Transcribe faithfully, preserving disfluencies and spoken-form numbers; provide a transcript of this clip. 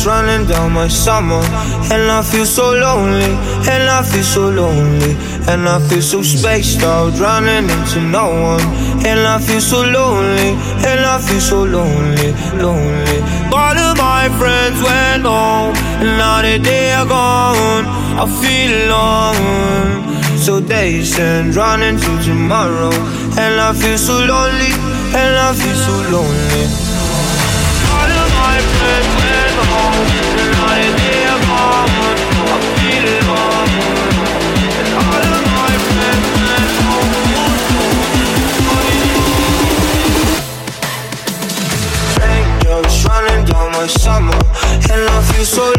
Raindrops running down my summer, and I feel so lonely, and I feel so lonely, and I feel so spaced out, running into no one, and I feel so lonely, and I feel so lonely, lonely. All of my friends went home, and now that they are gone, I feel alone. So days end running to tomorrow, and I feel so lonely, and I feel so lonely. All of my friends went home, and now that they are gone, I feel alone. And all of my friends went home. Raindrops running down my summer, and I feel so